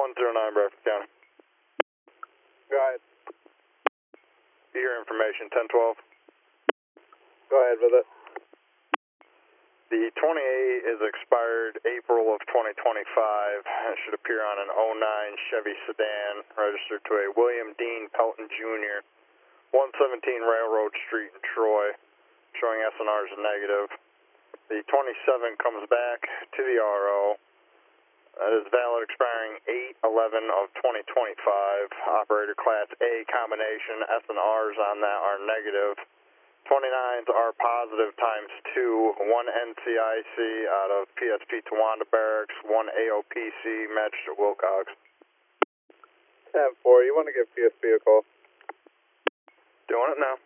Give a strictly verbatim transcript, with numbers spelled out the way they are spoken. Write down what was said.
one zero nine, Bradford County. Go ahead. Your information, ten twelve. Go ahead with it. The twenty-eight is expired April of twenty twenty-five. It should appear on an oh nine Chevy sedan, registered to a William Dean Pelton Junior, one seventeen Railroad Street in Troy, showing S N Rs negative. The twenty-seven comes back to the R O. That is valid, expiring eight eleven of twenty twenty-five. Operator Class A combination. S N Rs on that are negative. twenty-nines are positive times two, one N C I C out of P S P Towanda Barracks, one A O P C matched at Wilcox. ten four, you want to give P S P a call? Doing it now.